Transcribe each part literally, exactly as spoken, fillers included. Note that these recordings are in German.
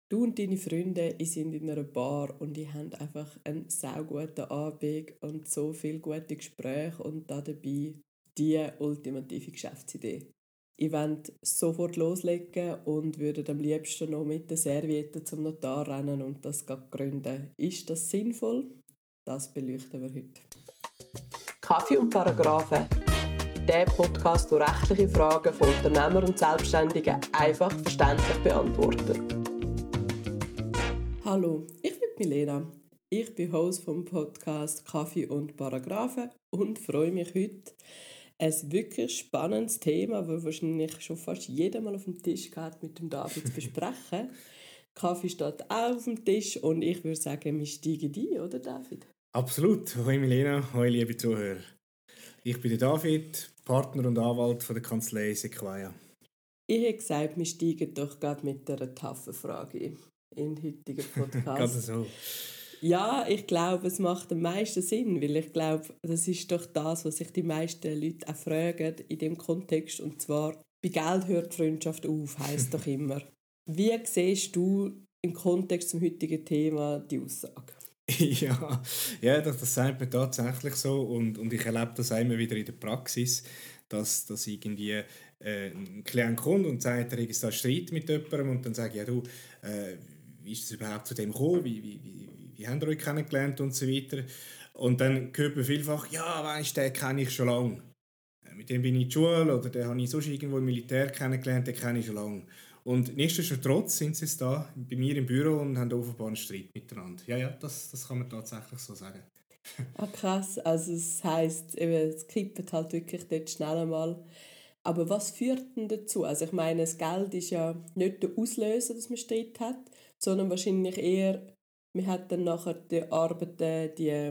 Du und deine Freunde, ihr sind in einer Bar und ihr habt einfach einen sauguten Abend und so viele gute Gespräche und da dabei die ultimative Geschäftsidee. Ihr wollt sofort loslegen und würdet am liebsten noch mit der Serviette zum Notar rennen und das grad gründen. Ist das sinnvoll? Das beleuchten wir heute. Kaffee und Paragraphen. Der Podcast, der rechtliche Fragen von Unternehmern und Selbstständigen einfach verständlich beantwortet. Hallo, ich bin Milena. Ich bin Host vom Podcast Kaffee und Paragraphen und freue mich heute, ein wirklich spannendes Thema, das wahrscheinlich schon fast jeder mal auf dem Tisch gehabt mit dem David zu besprechen. Kaffee steht auch auf dem Tisch und ich würde sagen, wir steigen ein, oder David? Absolut. Hoi Milena, hoi liebe Zuhörer. Ich bin der David, Partner und Anwalt von der Kanzlei Sequoia. Ich habe gesagt, wir steigen doch gerade mit einer taffen Frage ein in den heutigen Podcast. Gerade so. Ja, ich glaube, es macht am meisten Sinn, weil ich glaube, das ist doch das, was sich die meisten Leute auch fragen in dem Kontext. Und zwar, bei Geld hört die Freundschaft auf, heisst doch immer. Wie siehst du im Kontext zum heutigen Thema die Aussage? ja, ja das, das sagt mir tatsächlich so und, und ich erlebe das auch immer wieder in der Praxis, dass, dass irgendwie äh, ein Klient kommt und sagt, er hat da Streit mit jemandem und dann sage ich, ja du, äh, wie ist es überhaupt zu dem gekommen, wie, wie, wie, wie habt ihr euch kennengelernt und so weiter. Und dann hört man vielfach, ja weisst, den kenne ich schon lange. Mit dem bin ich in der Schule oder den habe ich sonst irgendwo im Militär kennengelernt, den kenne ich schon lange. Und nichtsdestotrotz sind sie jetzt da bei mir im Büro und haben offenbar einen Streit miteinander. Ja, ja, das, das kann man tatsächlich so sagen. Ah, krass. Also es heisst, eben, es kippt halt wirklich dort schnell einmal. Aber was führt denn dazu? Also ich meine, das Geld ist ja nicht der Auslöser, dass man Streit hat, sondern wahrscheinlich eher, man hat dann nachher die Arbeiten, die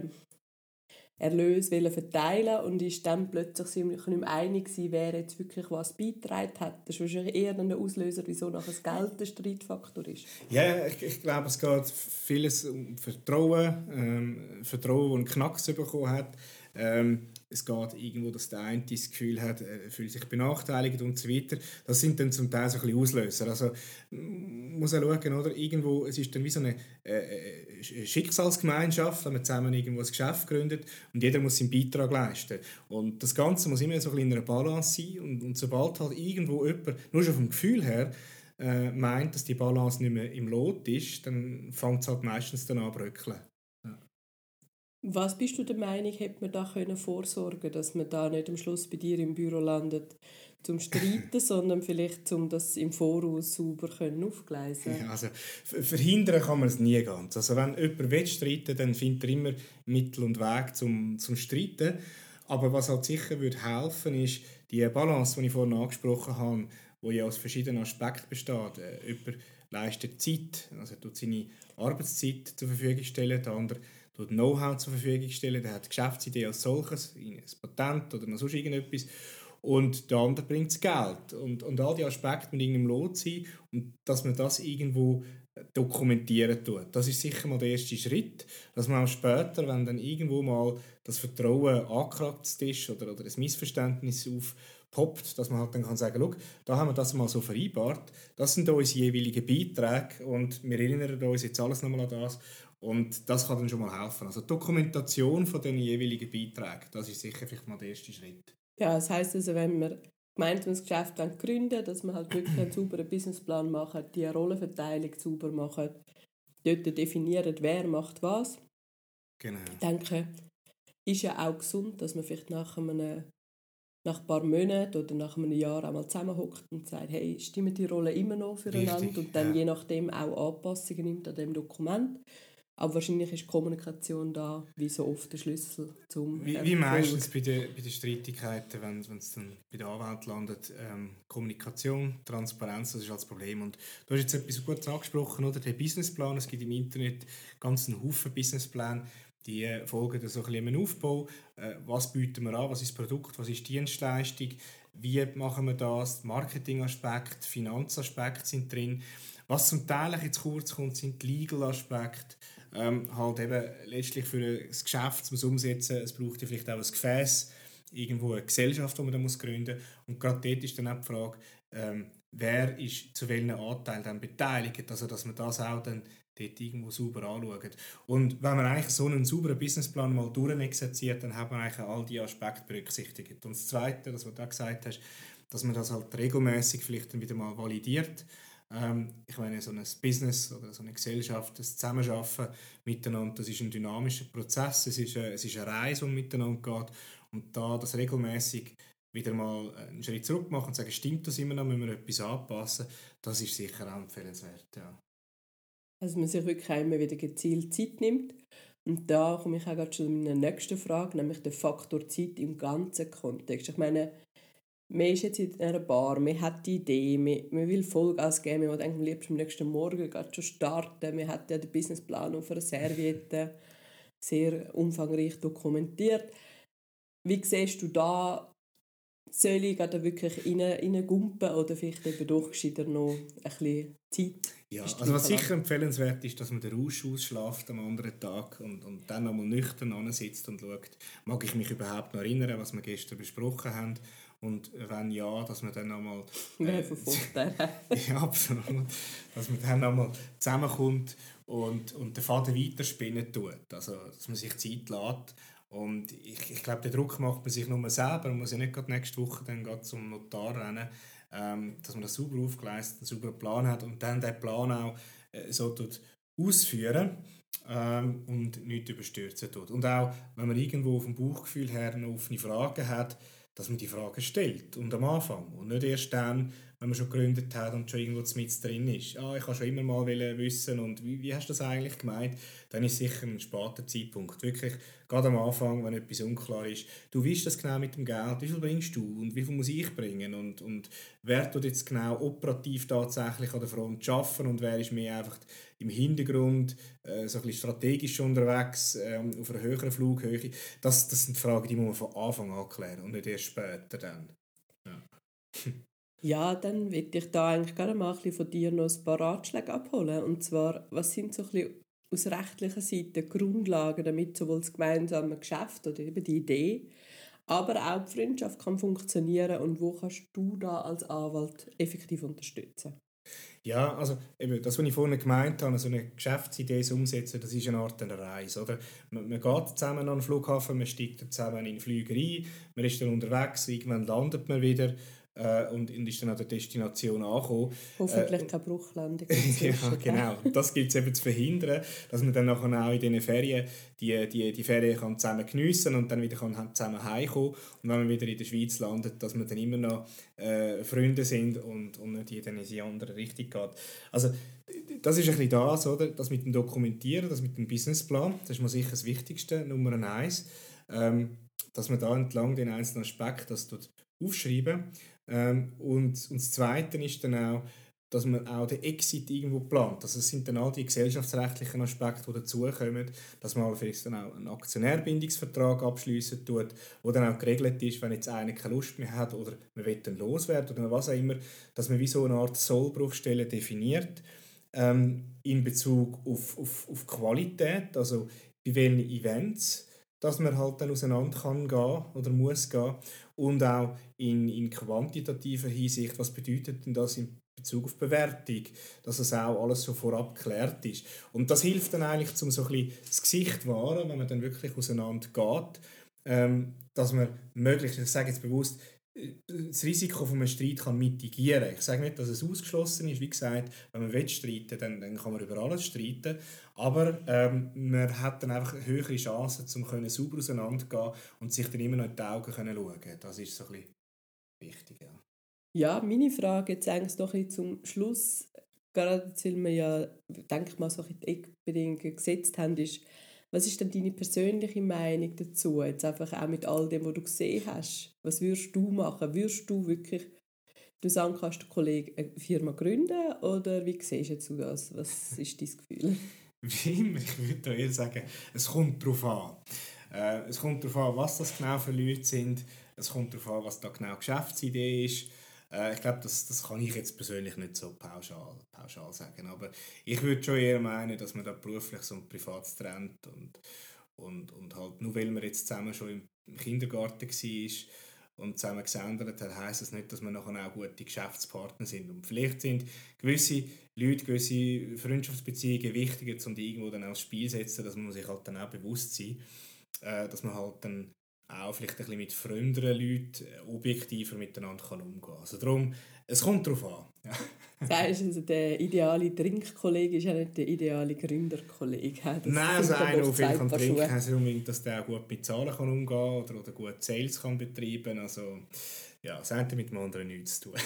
Erlöse wollen verteilen und ist dann plötzlich sich nicht mehr einig gewesen, wer jetzt wirklich was beigetragen hat. Das ist wahrscheinlich eher dann der Auslöser, wieso nachher das Geld der Streitfaktor ist. Ja, ich, ich glaube, es geht vieles um Vertrauen, ähm, Vertrauen, das einen Knacks bekommen hat. Ähm, es geht irgendwo, dass der eine das Gefühl hat, er fühlt sich benachteiligt und so weiter. Das sind dann zum Teil so ein bisschen Auslöser. Also man muss auch schauen, oder? Irgendwo, es ist dann wie so eine äh, Schicksalsgemeinschaft, wenn man zusammen irgendwo ein Geschäft gründet und jeder muss seinen Beitrag leisten. Und das Ganze muss immer so ein bisschen in einer Balance sein und, und sobald halt irgendwo jemand, nur schon vom Gefühl her, äh, meint, dass die Balance nicht mehr im Lot ist, dann fängt es halt meistens dann an zu bröckeln. Ja. Was bist du der Meinung, hätte man da können vorsorgen, dass man da nicht am Schluss bei dir im Büro landet zum Streiten, sondern vielleicht um das im Voraus sauber können aufgleisen? Ja, also verhindern kann man es nie ganz. Also wenn jemand will streiten, dann findet er immer Mittel und Weg zum, zum Streiten. Aber was halt sicher würde helfen, ist die Balance, die ich vorhin angesprochen habe, die ja aus verschiedenen Aspekten besteht. Äh, jemand leistet Zeit, also er tut seine Arbeitszeit zur Verfügung stellen, der andere tut Know-how zur Verfügung stellen, der hat die Geschäftsidee als solches, ein Patent oder noch sonst irgendetwas. Und der andere bringt das Geld. Und, und all die Aspekte mit irgendeinem Lot sein und dass man das irgendwo dokumentieren tut. Das ist sicher mal der erste Schritt, dass man auch später, wenn dann irgendwo mal das Vertrauen angekratzt ist oder, oder ein Missverständnis aufpoppt, dass man halt dann kann sagen, schau, da haben wir das mal so vereinbart, das sind unsere jeweiligen Beiträge und wir erinnern uns jetzt alles nochmal an das und das kann dann schon mal helfen. Also die Dokumentation von den jeweiligen Beiträgen, das ist sicher vielleicht mal der erste Schritt. Ja, das heisst also, wenn wir gemeinsames Geschäft gründen, dass wir halt wirklich einen sauberen Businessplan machen, die Rollenverteilung sauber machen, dort definieren, wer macht was. Genau. Ich denke, ist ja auch gesund, dass man vielleicht nach, einem, nach ein paar Monaten oder nach einem Jahr einmal zusammenhockt und sagt, hey, stimmen die Rollen immer noch füreinander? Richtig, und dann ja. je nachdem auch Anpassungen nimmt an dem Dokument. Aber wahrscheinlich ist die Kommunikation da wie so oft der Schlüssel zum Wie, Erfolg. wie meistens bei den, bei den Streitigkeiten, wenn es dann bei der Anwalt landet, ähm, Kommunikation, Transparenz, das ist halt das Problem. Und du hast jetzt etwas Gutes angesprochen, oder? Der Businessplan, es gibt im Internet ganz einen Haufen Businesspläne, die äh, folgen da so ein bisschen einem Aufbau. Äh, was bieten wir an, was ist das Produkt, was ist die Dienstleistung, wie machen wir das, Marketingaspekt, Finanzaspekt sind drin. Was zum Teil jetzt kurz kommt, sind die Legal-Aspekte. Ähm, halt eben letztlich für ein Geschäft zum Umsetzen, es braucht ja vielleicht auch ein Gefäß, irgendwo eine Gesellschaft, die man da muss gründen muss. Und gerade dort ist dann auch die Frage, ähm, wer ist zu welchen Anteilen dann beteiligt, also dass man das auch dann dort irgendwo sauber anschaut. Und wenn man eigentlich so einen sauberen Businessplan mal durchexerziert, dann hat man eigentlich all diese Aspekte berücksichtigt. Und das Zweite, das was du auch gesagt hast, dass man das halt regelmäßig vielleicht dann wieder mal validiert. Ähm, ich meine, so ein Business oder so eine Gesellschaft, das Zusammenarbeiten miteinander, das ist ein dynamischer Prozess, es ist eine, es ist eine Reise, die miteinander geht. Und da das regelmäßig wieder mal einen Schritt zurück machen und sagen, stimmt das immer noch, müssen wir etwas anpassen, das ist sicher auch empfehlenswert. Ja. Also man sich wirklich auch immer wieder gezielt Zeit nimmt. Und da komme ich auch gerade zu meiner nächsten Frage, nämlich der Faktor Zeit im ganzen Kontext. Ich meine, man ist jetzt in einer Bar, man hat die Idee, man, man will Vollgas geben, man will eigentlich am liebsten am nächsten Morgen gerade schon starten, man hat ja den Businessplan auf einer Serviette sehr umfangreich dokumentiert. Wie siehst du da, soll ich da wirklich rein, reingumpen oder vielleicht eben doch gescheiter noch ein bisschen Zeit? Ja, also was sicher empfehlenswert ist, dass man den Rausch ausschläft am anderen Tag und, und dann nochmal nüchtern ansitzt und schaut, mag ich mich überhaupt noch erinnern, was wir gestern besprochen haben, und wenn ja, dass man dann nochmal äh, ja, absolut, dass man dann nochmal zusammenkommt und, und den Faden weiterspinnen tut, also dass man sich Zeit lässt. Und ich, ich glaube, den Druck macht man sich nur selber. Man muss ja nicht gerade nächste Woche dann gerade zum Notar rennen, ähm, dass man das sauber aufgeleistet, einen sauberen Plan hat und dann den Plan auch äh, so tut ausführen ähm, und nichts überstürzen tut. Und auch, wenn man irgendwo vom Bauchgefühl her noch offene Fragen hat, dass man die Fragen stellt und am Anfang und nicht erst dann, wenn man schon gegründet hat und schon irgendwo mit drin ist. Ah, ich habe schon immer mal wissen und wie, wie hast du das eigentlich gemeint? Dann ist sicher ein später Zeitpunkt. Wirklich, gerade am Anfang, wenn etwas unklar ist. Du weißt das genau mit dem Geld, wie viel bringst du und wie viel muss ich bringen und, und wer tut jetzt genau operativ tatsächlich an der Front arbeiten und wer ist mehr einfach im Hintergrund äh, so ein bisschen strategisch unterwegs ähm, auf einer höheren Flughöhe. Das, das sind Fragen, die muss man von Anfang an klären und nicht erst später dann. Ja. Ja, dann würde ich da eigentlich gerne mal ein bisschen von dir noch ein paar Ratschläge abholen. Und zwar, was sind so ein bisschen aus rechtlicher Seite Grundlagen, damit sowohl das gemeinsame Geschäft oder eben die Idee, aber auch die Freundschaft kann funktionieren, und wo kannst du da als Anwalt effektiv unterstützen? Ja, also eben, das, was ich vorhin gemeint habe, so eine Geschäftsidee zu umsetzen, das ist eine Art einer Reise. Oder? Man, man geht zusammen an den Flughafen, man steigt zusammen in den Flieger ein, man ist dann unterwegs, irgendwann landet man wieder äh, und ist dann an der Destination angekommen. Hoffentlich äh, keine Bruchlandung. Ja, genau. Das gilt es eben zu verhindern, dass man dann nachher auch in diesen Ferien die, die, die Ferien kann zusammen geniessen und dann wieder kann zusammen heimkommen. Und wenn man wieder in der Schweiz landet, dass man dann immer noch äh, Freunde sind und, und nicht jeder in die andere Richtung geht. Also das ist ein bisschen das, oder? Das mit dem Dokumentieren, das mit dem Businessplan, das ist mal sicher das Wichtigste, Nummer eins. Ähm, dass man da entlang den einzelnen Aspekten das aufschreiben. Ähm, und, und das Zweite ist dann auch, dass man auch den Exit irgendwo plant. Also es sind dann all die gesellschaftsrechtlichen Aspekte, die dazukommen, dass man vielleicht dann auch einen Aktionärbindungsvertrag abschließen tut, wo dann auch geregelt ist, wenn jetzt einer keine Lust mehr hat oder man will dann loswerden oder was auch immer, dass man wie so eine Art Sollbruchstelle definiert ähm, in Bezug auf, auf, auf Qualität, also bei welchen Events, dass man halt dann auseinander kann gehen oder muss gehen, und auch in, in quantitativer Hinsicht, was bedeutet denn das in Bezug auf Bewertung, dass es auch alles so vorab geklärt ist. Und das hilft dann eigentlich, um so ein bisschen das Gesicht zu wahren, wenn man dann wirklich auseinander geht, ähm, dass man möglichst, ich sage jetzt bewusst, das Risiko von einem Streit kann mitigieren. Ich sage nicht, dass es ausgeschlossen ist. Wie gesagt, wenn man will streiten, dann, dann kann man über alles streiten. Aber ähm, man hat dann einfach höhere Chancen, um sauber auseinanderzugehen und sich dann immer noch in die Augen zu schauen. Das ist so ein bisschen wichtig. Ja. Ja, meine Frage jetzt eigentlich noch ein zum Schluss, gerade weil wir ja, denke ich mal, so die Eckbedingungen gesetzt haben, ist, was ist denn deine persönliche Meinung dazu? Jetzt einfach auch mit all dem, was du gesehen hast. Was würdest du machen? Würdest du wirklich, du sagen kannst, du Kollege eine Firma gründen, oder wie siehst du das? Was ist dein Gefühl? Wie immer, ich würde eher sagen, es kommt darauf an. Äh, es kommt darauf an, was das genau für Leute sind. Es kommt darauf an, was da genau die Geschäftsidee ist. Äh, ich glaube, das, das kann ich jetzt persönlich nicht so pauschal, pauschal sagen. Aber ich würde schon eher meinen, dass man da beruflich so ein privates trennt. Und, und, und halt, nur weil man jetzt zusammen schon im Kindergarten war und zusammen gesendet hat, heisst das nicht, dass wir nachher auch gute Geschäftspartner sind. Und vielleicht sind gewisse Leute, gewisse Freundschaftsbeziehungen wichtiger, um die irgendwo dann aufs Spiel zu setzen, dass man sich halt dann auch bewusst sein, äh, dass man halt dann auch vielleicht ein bisschen mit fremderen Leuten objektiver miteinander kann umgehen kann. Also darum, es kommt darauf an. Ja. Sagst du, also der ideale Trinkkollege ist ja nicht der ideale Gründerkollege. Das Nein, also einer, der viel kann trinken kann, heisst unbedingt, dass der auch gut mit Zahlen kann umgehen kann oder, oder gut Sales kann betreiben. Also ja, das hat mit dem anderen nichts zu tun.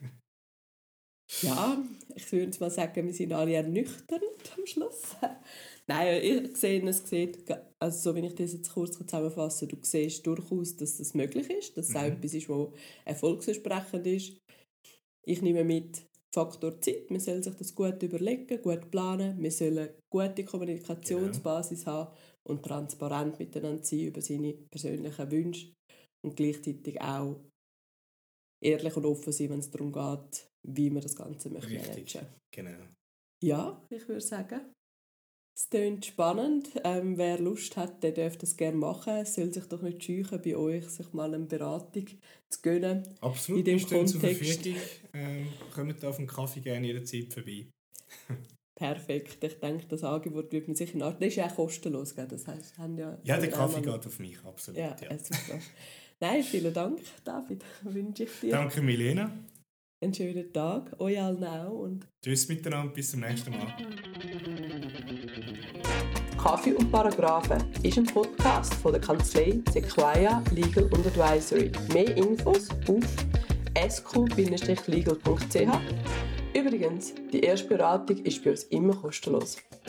Ja, ich würde mal sagen, wir sind alle ernüchternd am Schluss. Nein, ich sehe, es sieht, also so wie ich das jetzt kurz zusammenfasse, du siehst durchaus, dass das möglich ist, dass es mhm. auch etwas ist, was erfolgsversprechend ist. Ich nehme mit Faktor Zeit, man soll sich das gut überlegen, gut planen, wir sollen eine gute Kommunikationsbasis genau. haben und transparent miteinander sein über seine persönlichen Wünsche und gleichzeitig auch ehrlich und offen sein, wenn es darum geht, wie man das Ganze möchte managen. Genau. Ja, ich würde sagen, es klingt spannend. Ähm, wer Lust hat, der darf das gerne machen. Es soll sich doch nicht scheuen, bei euch sich mal eine Beratung zu gönnen. Absolut, in dem wir stehen zur Verfügung. Ähm, kommt auf den Kaffee gerne jederzeit vorbei. Perfekt. Ich denke, das Angebot wird man sicher nach. Das ist ja auch kostenlos, gell? Das heisst, haben ja, ja, der Kaffee geht auf mich, absolut. Ja, ja. Super. Nein, vielen Dank, David. Wünsche ich dir. Danke, Milena. Einen schönen Tag, euch allen auch. Und tschüss miteinander, bis zum nächsten Mal. Kaffee und Paragraphen ist ein Podcast von der Kanzlei Sequoia Legal und Advisory. Mehr Infos auf s q legal punkt c h. Übrigens, die erste Beratung ist bei uns immer kostenlos.